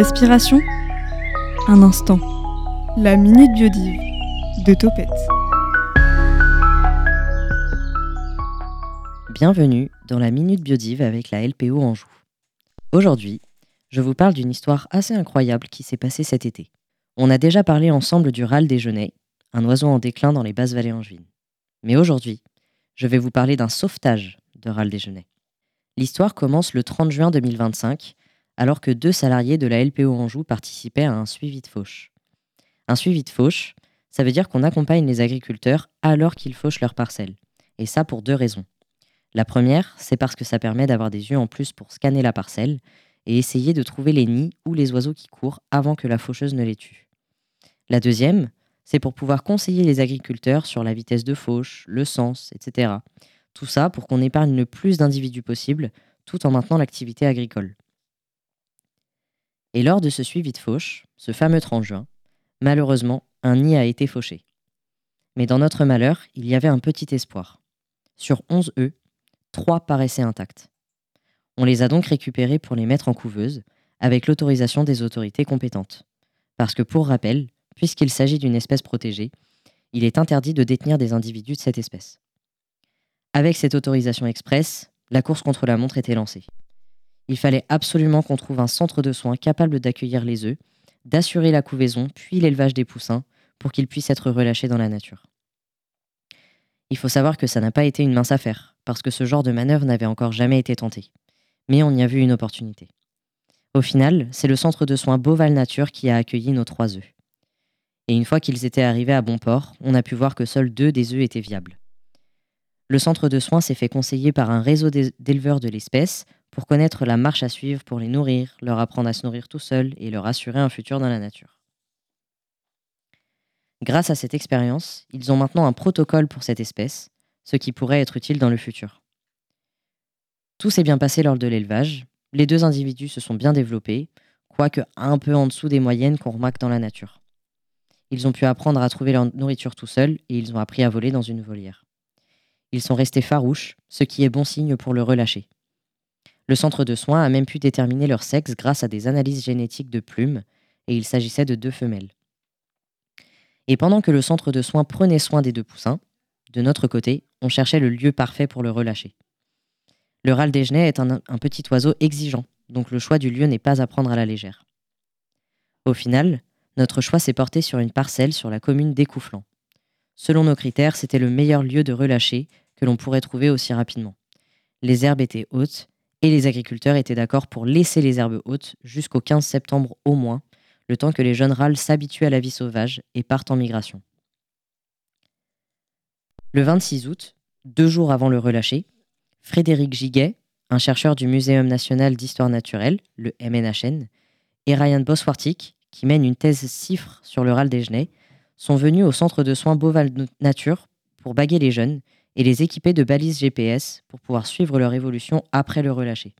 respiration, un instant. La Minute Biodive de Topette. Bienvenue dans la Minute Biodive avec la LPO Anjou. Aujourd'hui, je vous parle d'une histoire assez incroyable qui s'est passée cet été. On a déjà parlé ensemble du râle des genêts, un oiseau en déclin dans les basses vallées angevines. Mais aujourd'hui, je vais vous parler d'un sauvetage de râle des genêts. L'histoire commence le 30 juin 2025, alors que 2 salariés de la LPO Anjou participaient à un suivi de fauche. Un suivi de fauche, ça veut dire qu'on accompagne les agriculteurs alors qu'ils fauchent leurs parcelles. Et ça pour 2 raisons. La première, c'est parce que ça permet d'avoir des yeux en plus pour scanner la parcelle et essayer de trouver les nids ou les oiseaux qui courent avant que la faucheuse ne les tue. La deuxième, c'est pour pouvoir conseiller les agriculteurs sur la vitesse de fauche, le sens, etc. Tout ça pour qu'on épargne le plus d'individus possible tout en maintenant l'activité agricole. Et lors de ce suivi de fauche, ce fameux 30 juin, malheureusement, un nid a été fauché. Mais dans notre malheur, il y avait un petit espoir. Sur 11 œufs, 3 paraissaient intacts. On les a donc récupérés pour les mettre en couveuse, avec l'autorisation des autorités compétentes. Parce que pour rappel, puisqu'il s'agit d'une espèce protégée, il est interdit de détenir des individus de cette espèce. Avec cette autorisation express, la course contre la montre était lancée. Il fallait absolument qu'on trouve un centre de soins capable d'accueillir les œufs, d'assurer la couvaison puis l'élevage des poussins pour qu'ils puissent être relâchés dans la nature. Il faut savoir que ça n'a pas été une mince affaire, parce que ce genre de manœuvre n'avait encore jamais été tenté. Mais on y a vu une opportunité. Au final, c'est le centre de soins Beauval Nature qui a accueilli nos 3 œufs. Et une fois qu'ils étaient arrivés à bon port, on a pu voir que seuls 2 des œufs étaient viables. Le centre de soins s'est fait conseiller par un réseau d'éleveurs de l'espèce pour connaître la marche à suivre pour les nourrir, leur apprendre à se nourrir tout seuls et leur assurer un futur dans la nature. Grâce à cette expérience, ils ont maintenant un protocole pour cette espèce, ce qui pourrait être utile dans le futur. Tout s'est bien passé lors de l'élevage, les 2 individus se sont bien développés, quoique un peu en dessous des moyennes qu'on remarque dans la nature. Ils ont pu apprendre à trouver leur nourriture tout seuls et ils ont appris à voler dans une volière. Ils sont restés farouches, ce qui est bon signe pour le relâcher. Le centre de soins a même pu déterminer leur sexe grâce à des analyses génétiques de plumes, et il s'agissait de 2 femelles. Et pendant que le centre de soins prenait soin des 2 poussins, de notre côté, on cherchait le lieu parfait pour le relâcher. Le râle des genêts est un petit oiseau exigeant, donc le choix du lieu n'est pas à prendre à la légère. Au final, notre choix s'est porté sur une parcelle sur la commune d'Écouflant. Selon nos critères, c'était le meilleur lieu de relâcher que l'on pourrait trouver aussi rapidement. Les herbes étaient hautes et les agriculteurs étaient d'accord pour laisser les herbes hautes jusqu'au 15 septembre au moins, le temps que les jeunes râles s'habituent à la vie sauvage et partent en migration. Le 26 août, 2 jours avant le relâcher, Frédéric Giguet, un chercheur du Muséum national d'histoire naturelle, le MNHN, et Ryan Bosworthick, qui mène une thèse CIFRE sur le râle des genêts, sont venus au centre de soins Beauval Nature pour baguer les jeunes et les équiper de balises GPS pour pouvoir suivre leur évolution après le relâcher.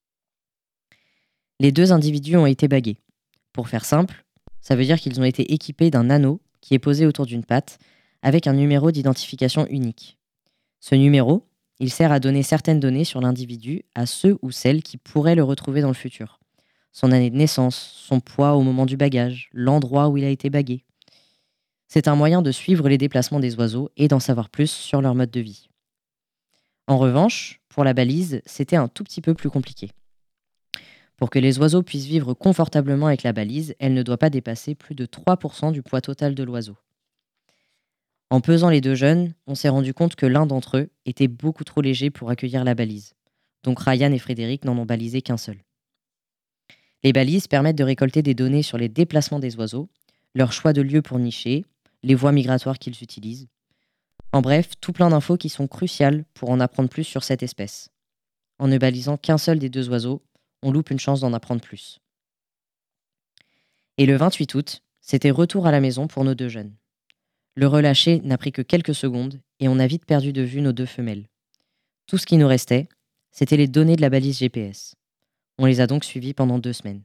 Les 2 individus ont été bagués. Pour faire simple, ça veut dire qu'ils ont été équipés d'un anneau qui est posé autour d'une patte avec un numéro d'identification unique. Ce numéro, il sert à donner certaines données sur l'individu à ceux ou celles qui pourraient le retrouver dans le futur. Son année de naissance, son poids au moment du bagage, l'endroit où il a été bagué. C'est un moyen de suivre les déplacements des oiseaux et d'en savoir plus sur leur mode de vie. En revanche, pour la balise, c'était un tout petit peu plus compliqué. Pour que les oiseaux puissent vivre confortablement avec la balise, elle ne doit pas dépasser plus de 3% du poids total de l'oiseau. En pesant les 2 jeunes, on s'est rendu compte que l'un d'entre eux était beaucoup trop léger pour accueillir la balise. Donc Ryan et Frédéric n'en ont balisé qu'un seul. Les balises permettent de récolter des données sur les déplacements des oiseaux, leur choix de lieu pour nicher, les voies migratoires qu'ils utilisent. En bref, tout plein d'infos qui sont cruciales pour en apprendre plus sur cette espèce. En ne balisant qu'un seul des 2 oiseaux, on loupe une chance d'en apprendre plus. Et le 28 août, c'était retour à la maison pour nos 2 jeunes. Le relâcher n'a pris que quelques secondes et on a vite perdu de vue nos 2 femelles. Tout ce qui nous restait, c'était les données de la balise GPS. On les a donc suivis pendant 2 semaines.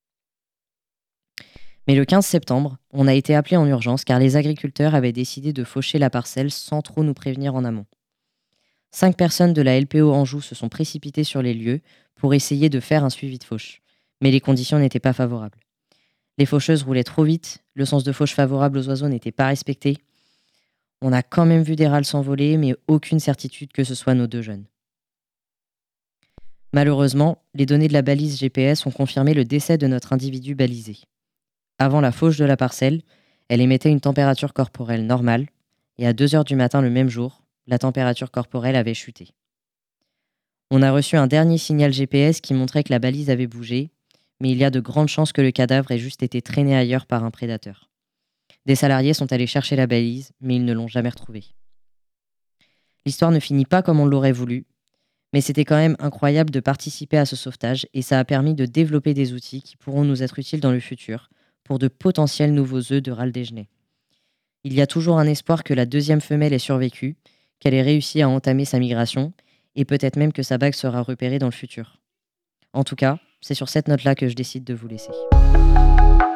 Mais le 15 septembre, on a été appelés en urgence car les agriculteurs avaient décidé de faucher la parcelle sans trop nous prévenir en amont. 5 personnes de la LPO Anjou se sont précipitées sur les lieux pour essayer de faire un suivi de fauche. Mais les conditions n'étaient pas favorables. Les faucheuses roulaient trop vite, le sens de fauche favorable aux oiseaux n'était pas respecté. On a quand même vu des râles s'envoler, mais aucune certitude que ce soit nos 2 jeunes. Malheureusement, les données de la balise GPS ont confirmé le décès de notre individu balisé. Avant la fauche de la parcelle, elle émettait une température corporelle normale, et à 2 heures du matin le même jour, la température corporelle avait chuté. On a reçu un dernier signal GPS qui montrait que la balise avait bougé, mais il y a de grandes chances que le cadavre ait juste été traîné ailleurs par un prédateur. Des salariés sont allés chercher la balise, mais ils ne l'ont jamais retrouvée. L'histoire ne finit pas comme on l'aurait voulu, mais c'était quand même incroyable de participer à ce sauvetage et ça a permis de développer des outils qui pourront nous être utiles dans le futur pour de potentiels nouveaux œufs de râle des genêts. Il y a toujours un espoir que la 2e femelle ait survécu, qu'elle ait réussi à entamer sa migration et peut-être même que sa bague sera repérée dans le futur. En tout cas, c'est sur cette note-là que je décide de vous laisser.